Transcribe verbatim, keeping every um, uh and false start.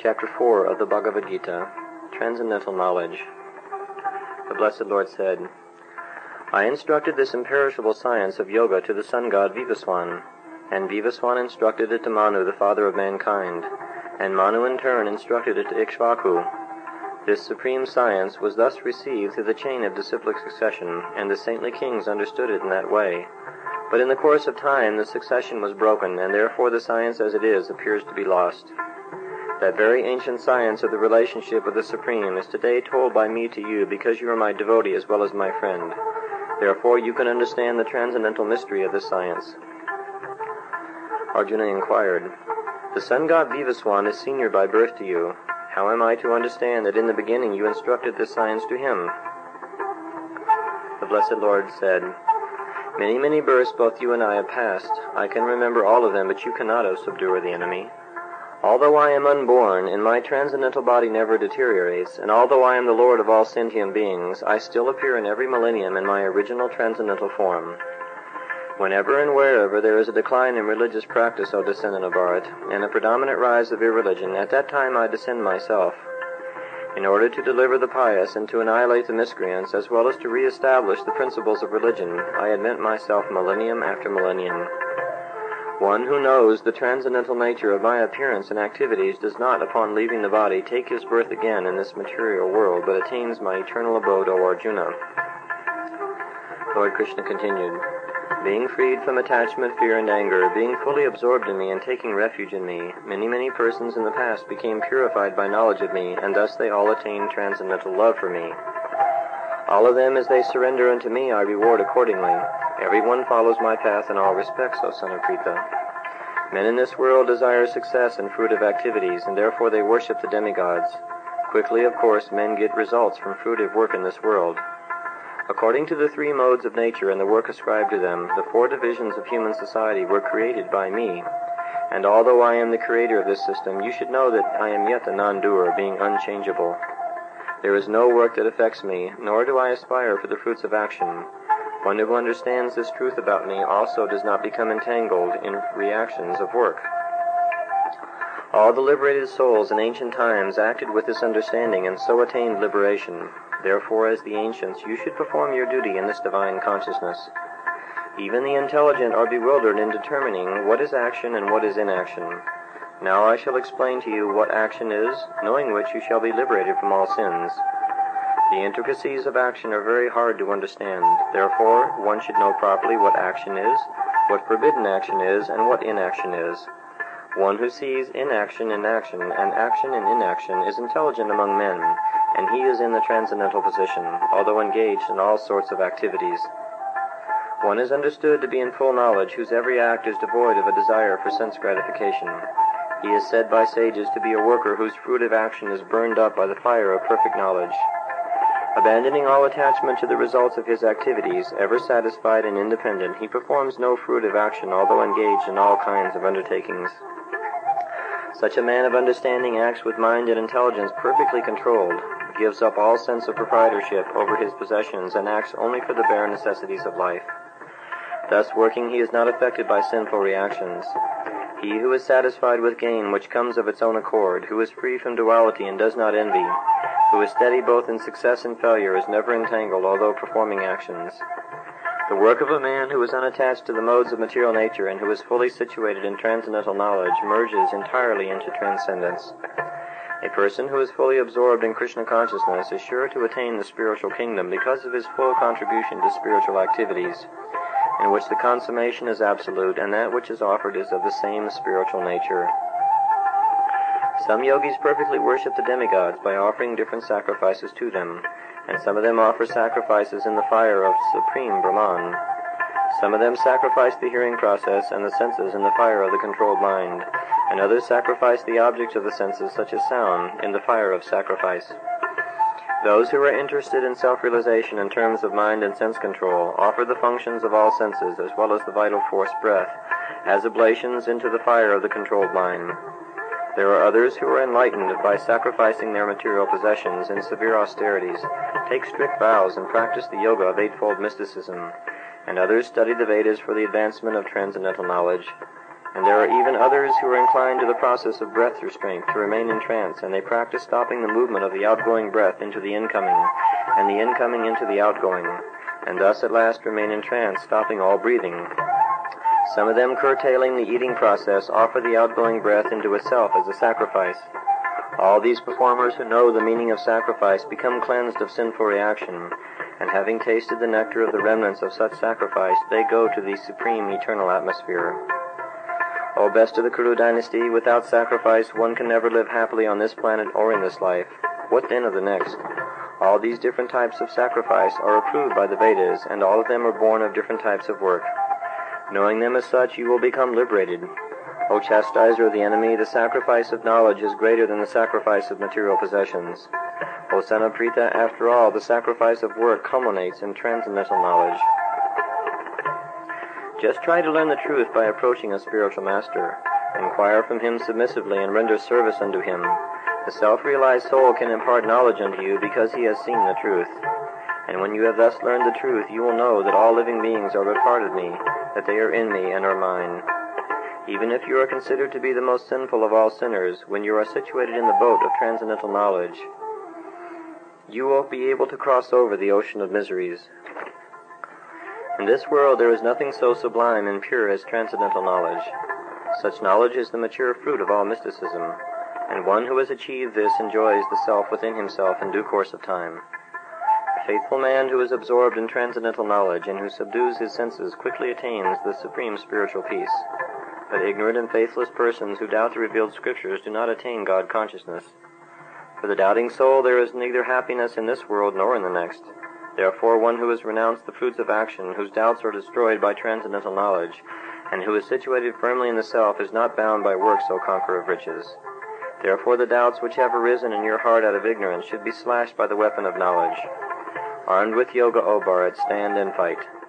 Chapter four of the Bhagavad Gita, Transcendental Knowledge. The Blessed Lord said, I instructed this imperishable science of yoga to the sun god Vivaswan, and Vivaswan instructed it to Manu, the father of mankind, and Manu in turn instructed it to Ikshvaku. This supreme science was thus received through the chain of disciplic succession, and the saintly kings understood it in that way. But in the course of time the succession was broken, and therefore the science as it is appears to be lost. That very ancient science of the relationship of the Supreme is today told by me to you because you are my devotee as well as my friend. Therefore you can understand the transcendental mystery of this science. Arjuna inquired, The sun god Vivaswan is senior by birth to you. How am I to understand that in the beginning you instructed this science to him? The Blessed Lord said, Many, many births both you and I have passed. I can remember all of them, but you cannot, O subduer the enemy. Although I am unborn, and my transcendental body never deteriorates, and although I am the Lord of all sentient beings, I still appear in every millennium in my original transcendental form. Whenever and wherever there is a decline in religious practice, O descendant of Bharat, and a predominant rise of irreligion, at that time I descend myself. In order to deliver the pious and to annihilate the miscreants, as well as to re-establish the principles of religion, I admit myself millennium after millennium. One who knows the transcendental nature of my appearance and activities does not, upon leaving the body, take his birth again in this material world, but attains my eternal abode, O Arjuna. Lord Krishna continued, Being freed from attachment, fear, and anger, being fully absorbed in me and taking refuge in me, many, many persons in the past became purified by knowledge of me, and thus they all attained transcendental love for me. All of them, as they surrender unto me, I reward accordingly. Everyone follows my path in all respects, O son of Pritha. Men in this world desire success and fruitive activities, and therefore they worship the demigods. Quickly, of course, men get results from fruitive work in this world. According to the three modes of nature and the work ascribed to them, the four divisions of human society were created by me. And although I am the creator of this system, you should know that I am yet the non-doer, being unchangeable. There is no work that affects me, nor do I aspire for the fruits of action. One who understands this truth about me also does not become entangled in reactions of work. All the liberated souls in ancient times acted with this understanding and so attained liberation. Therefore, as the ancients, you should perform your duty in this divine consciousness. Even the intelligent are bewildered in determining what is action and what is inaction. Now I shall explain to you what action is, knowing which you shall be liberated from all sins. The intricacies of action are very hard to understand. Therefore, one should know properly what action is, what forbidden action is, and what inaction is. One who sees inaction in action and action in inaction is intelligent among men, and he is in the transcendental position, although engaged in all sorts of activities. One is understood to be in full knowledge, whose every act is devoid of a desire for sense gratification. He is said by sages to be a worker whose fruitive action is burned up by the fire of perfect knowledge. Abandoning all attachment to the results of his activities, ever satisfied and independent, he performs no fruitive action, although engaged in all kinds of undertakings. Such a man of understanding acts with mind and intelligence perfectly controlled, gives up all sense of proprietorship over his possessions, and acts only for the bare necessities of life. Thus working, he is not affected by sinful reactions. He who is satisfied with gain which comes of its own accord, who is free from duality and does not envy, who is steady both in success and failure, is never entangled, although performing actions. The work of a man who is unattached to the modes of material nature and who is fully situated in transcendental knowledge merges entirely into transcendence. A person who is fully absorbed in Krishna consciousness is sure to attain the spiritual kingdom because of his full contribution to spiritual activities, in which the consummation is absolute and that which is offered is of the same spiritual nature. Some yogis perfectly worship the demigods by offering different sacrifices to them, and some of them offer sacrifices in the fire of Supreme Brahman. Some of them sacrifice the hearing process and the senses in the fire of the controlled mind, and others sacrifice the objects of the senses, such as sound, in the fire of sacrifice. Those who are interested in self-realization in terms of mind and sense control offer the functions of all senses as well as the vital force breath as oblations into the fire of the controlled mind. There are others who are enlightened by sacrificing their material possessions in severe austerities, take strict vows, and practice the yoga of eightfold mysticism, and others study the Vedas for the advancement of transcendental knowledge. And there are even others who are inclined to the process of breath restraint, to remain in trance, and they practice stopping the movement of the outgoing breath into the incoming, and the incoming into the outgoing, and thus at last remain in trance, stopping all breathing. Some of them, curtailing the eating process, offer the outgoing breath into itself as a sacrifice. All these performers who know the meaning of sacrifice become cleansed of sinful reaction, and having tasted the nectar of the remnants of such sacrifice, they go to the supreme eternal atmosphere. O best of the Kuru dynasty, without sacrifice one can never live happily on this planet or in this life. What then of the next? All these different types of sacrifice are approved by the Vedas, and all of them are born of different types of work. Knowing them as such, you will become liberated. O chastiser of the enemy, the sacrifice of knowledge is greater than the sacrifice of material possessions. O son of Pritha, after all, the sacrifice of work culminates in transcendental knowledge. Just try to learn the truth by approaching a spiritual master. Inquire from him submissively and render service unto him. The self-realized soul can impart knowledge unto you because he has seen the truth. And when you have thus learned the truth, you will know that all living beings are but part of me, that they are in me and are mine. Even if you are considered to be the most sinful of all sinners, when you are situated in the boat of transcendental knowledge, you won't be able to cross over the ocean of miseries. In this world there is nothing so sublime and pure as transcendental knowledge. Such knowledge is the mature fruit of all mysticism, and one who has achieved this enjoys the self within himself in due course of time. The faithful man who is absorbed in transcendental knowledge and who subdues his senses quickly attains the supreme spiritual peace. But ignorant and faithless persons who doubt the revealed scriptures do not attain God consciousness. For the doubting soul there is neither happiness in this world nor in the next. Therefore one who has renounced the fruits of action, whose doubts are destroyed by transcendental knowledge, and who is situated firmly in the self, is not bound by works, O conqueror of riches. Therefore the doubts which have arisen in your heart out of ignorance should be slashed by the weapon of knowledge. Armed with yoga, O Bharat, stand and fight.